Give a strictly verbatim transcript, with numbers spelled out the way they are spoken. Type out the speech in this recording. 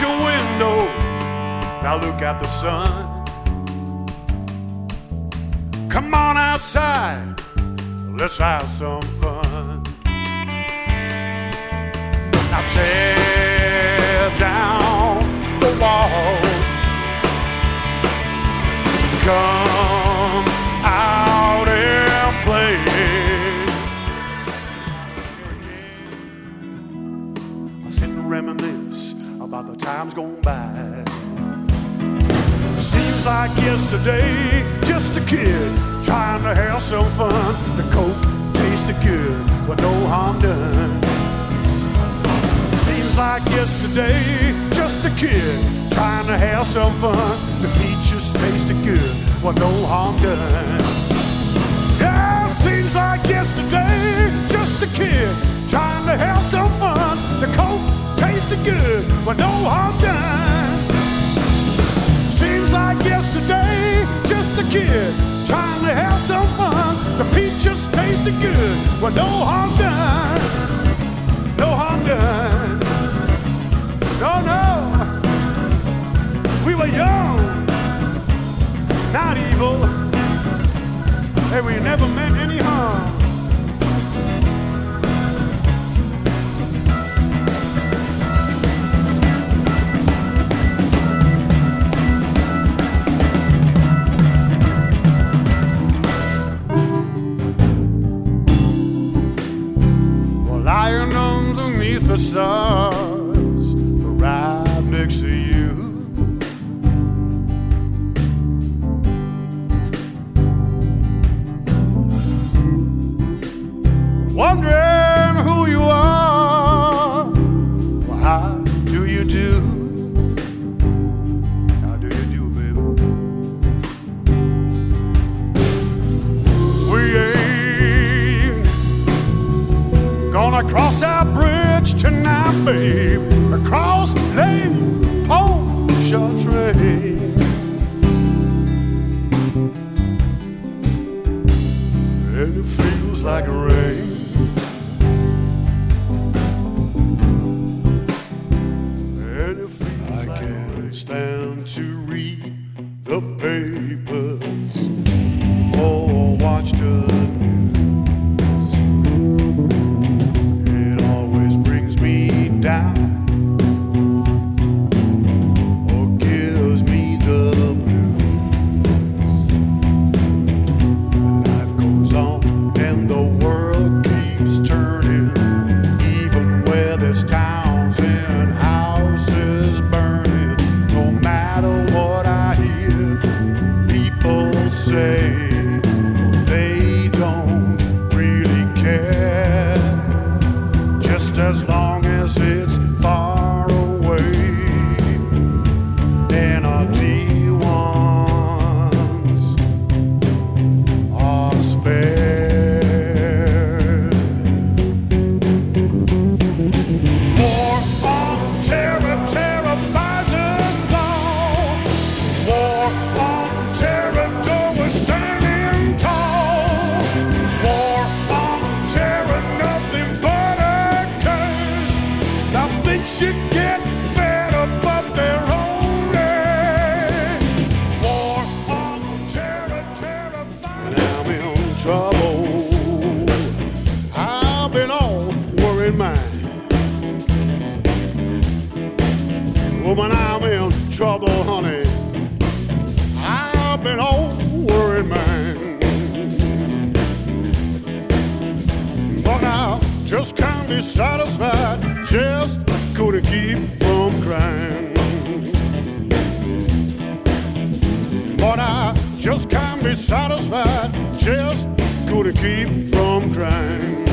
your window, now look at the sun. Come on outside, let's have some fun. Now tear down the walls, come out and play. I sit and reminisce about the times gone by. Seems like yesterday, just a kid trying to have some fun. The Coke tasted good, but no harm done. Seems like yesterday, just a kid trying to have some fun. The peaches tasted good, but no harm done. Yeah, seems like yesterday, just a kid trying to have some fun. The Coke tasted good, but no harm done. Seems like yesterday, just a kid trying to have some fun. The peaches tasted good, but no harm done. No harm done. No, no. We were young, not evil, and we never meant any harm. Lying underneath the stars, right next to you, wondering who you are. Well, how do you do? How do you do, baby? We ain't gonna cross our bridge tonight, babe. Across Lake Pontchartrain. And it feels like rain. And it feels I like can't rain. Stand to read the papers or watch the news. It always brings me down or gives me the blues. Life goes on and the world keeps turning, even where there's towns and houses burning. No matter what I hear people say, well, they don't really care, just as long as it's far away. And our D ones are spared. War on terror terrifies us all. War on terror, though we're standing tall. War on terror, nothing but a curse. Now things should get better, but they're only. War on terror terrifies. And I'm in trouble. I've been on worried mind. Woman, I'm in trouble, honey. I've been on worried mind. But I just can't be satisfied, just couldn't keep from crying. But I just can't be satisfied, just couldn't keep from crying.